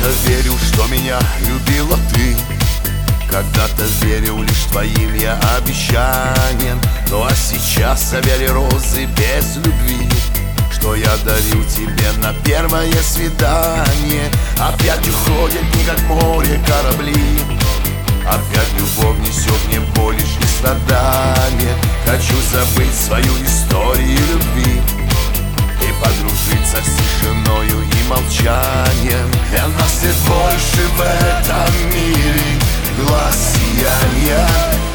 Когда-то верил, что меня любила ты, когда-то верил лишь твоим я обещаниям. Ну а сейчас завяли розы без любви, что я дарил тебе на первое свидание. Опять уходят дни, как море, корабли. Опять любовь несет мне боль и страдания. Хочу забыть свою историю любви и подружиться с тишиною и молчанием. Для нас нет больше в этом мире глаз сияния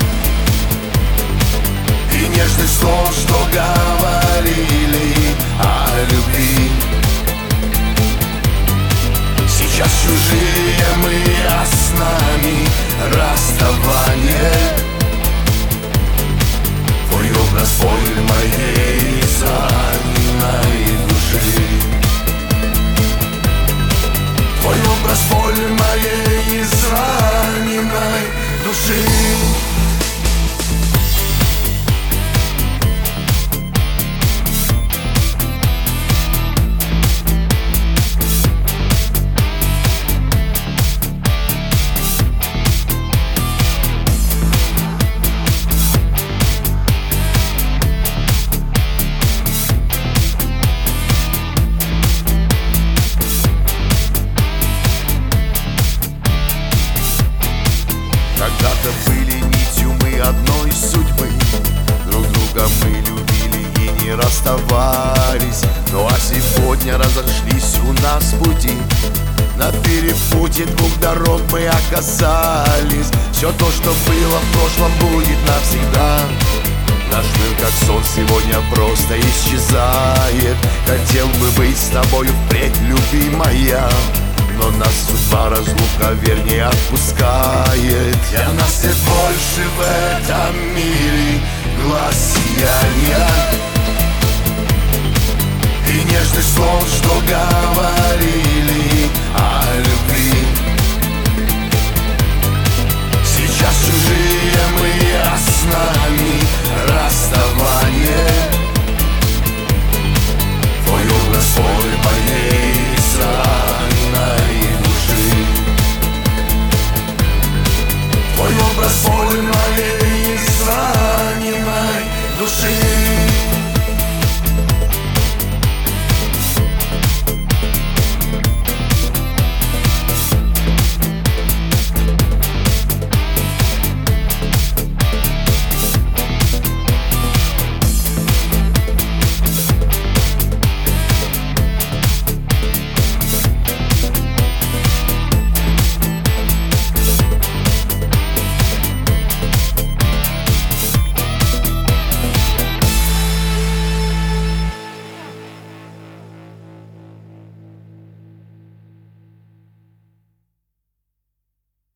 и нежных слов, что говорили о любви. Сейчас чужие мы, а с нами расставание. Твой образ боль моей израненной души. Твой образ боль моей израненной души. Когда-то были нитью мы одной судьбы, друг друга мы любили и не расставались. Ну а сегодня разошлись у нас пути, на перепутье двух дорог мы оказались. Все то, что было в прошлом, будет навсегда. Наш мир, как сон, сегодня просто исчезает. Хотел бы быть с тобою впредь, любимая, но нас судьба, разлука, вернее, отпускает. Для нас нет больше в этом мире глаз сияния и нежных слов, что говорили о